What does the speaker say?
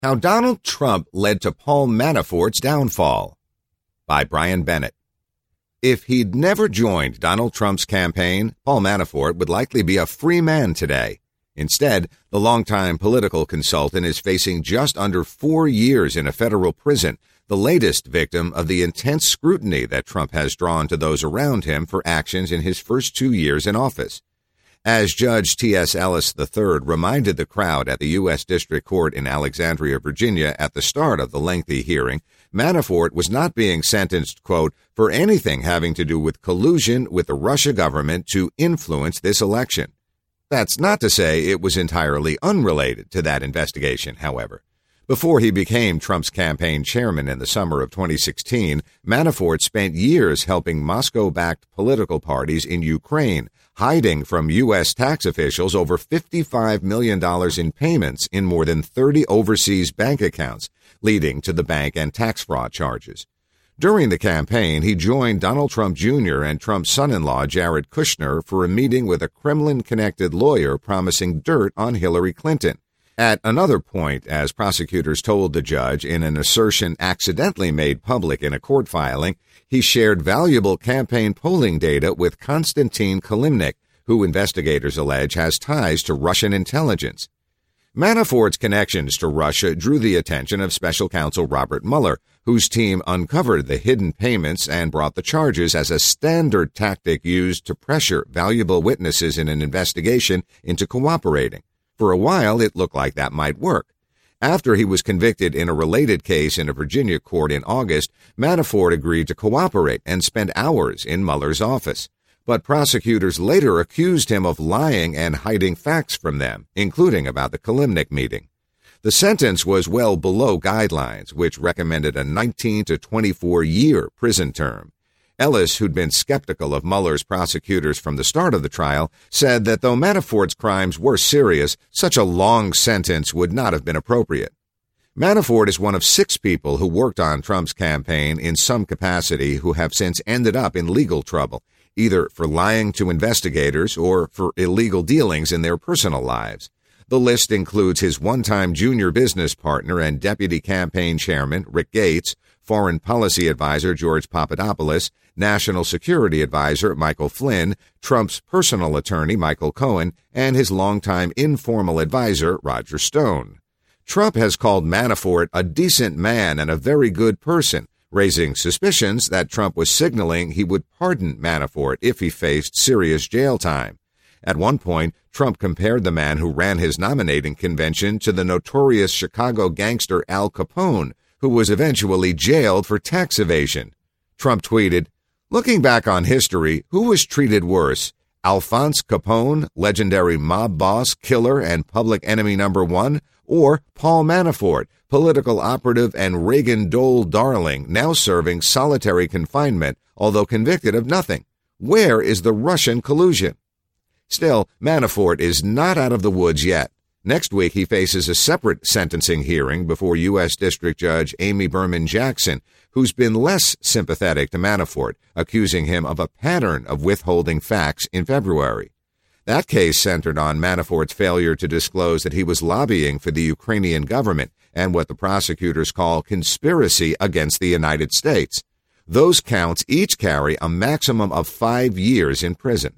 How Donald Trump Led to Paul Manafort's Downfall by Brian Bennett. If he'd never joined Donald Trump's campaign, Paul Manafort would likely be a free man today. Instead, the longtime political consultant is facing just under 4 years in a federal prison, the latest victim of the intense scrutiny that Trump has drawn to those around him for actions in his first 2 years in office. As Judge T.S. Ellis III reminded the crowd at the U.S. District Court in Alexandria, Virginia, at the start of the lengthy hearing, Manafort was not being sentenced, quote, for anything having to do with collusion with the Russia government to influence this election. That's not to say it was entirely unrelated to that investigation, however. Before he became Trump's campaign chairman in the summer of 2016, Manafort spent years helping Moscow-backed political parties in Ukraine, hiding from U.S. tax officials over $55 million in payments in more than 30 overseas bank accounts, leading to the bank and tax fraud charges. During the campaign, he joined Donald Trump Jr. and Trump's son-in-law Jared Kushner for a meeting with a Kremlin-connected lawyer promising dirt on Hillary Clinton. At another point, as prosecutors told the judge in an assertion accidentally made public in a court filing, he shared valuable campaign polling data with Konstantin Kilimnik, who investigators allege has ties to Russian intelligence. Manafort's connections to Russia drew the attention of special counsel Robert Mueller, whose team uncovered the hidden payments and brought the charges as a standard tactic used to pressure valuable witnesses in an investigation into cooperating. For a while, it looked like that might work. After he was convicted in a related case in a Virginia court in August, Manafort agreed to cooperate and spent hours in Mueller's office. But prosecutors later accused him of lying and hiding facts from them, including about the Kilimnik meeting. The sentence was well below guidelines, which recommended a 19 to 24-year prison term. Ellis, who'd been skeptical of Mueller's prosecutors from the start of the trial, said that though Manafort's crimes were serious, such a long sentence would not have been appropriate. Manafort is one of 6 people who worked on Trump's campaign in some capacity who have since ended up in legal trouble, either for lying to investigators or for illegal dealings in their personal lives. The list includes his one-time junior business partner and deputy campaign chairman, Rick Gates, foreign policy advisor George Papadopoulos, national security advisor Michael Flynn, Trump's personal attorney Michael Cohen, and his longtime informal advisor Roger Stone. Trump has called Manafort a decent man and a very good person, raising suspicions that Trump was signaling he would pardon Manafort if he faced serious jail time. At one point, Trump compared the man who ran his nominating convention to the notorious Chicago gangster Al Capone, who was eventually jailed for tax evasion. Trump tweeted, "Looking back on history, who was treated worse? Alphonse Capone, legendary mob boss, killer, and public enemy number 1, or Paul Manafort, political operative and Reagan Dole darling, now serving solitary confinement, although convicted of nothing? Where is the Russian collusion?" Still, Manafort is not out of the woods yet. Next week, he faces a separate sentencing hearing before U.S. District Judge Amy Berman Jackson, who's been less sympathetic to Manafort, accusing him of a pattern of withholding facts in February. That case centered on Manafort's failure to disclose that he was lobbying for the Ukrainian government and what the prosecutors call conspiracy against the United States. Those counts each carry a maximum of 5 years in prison.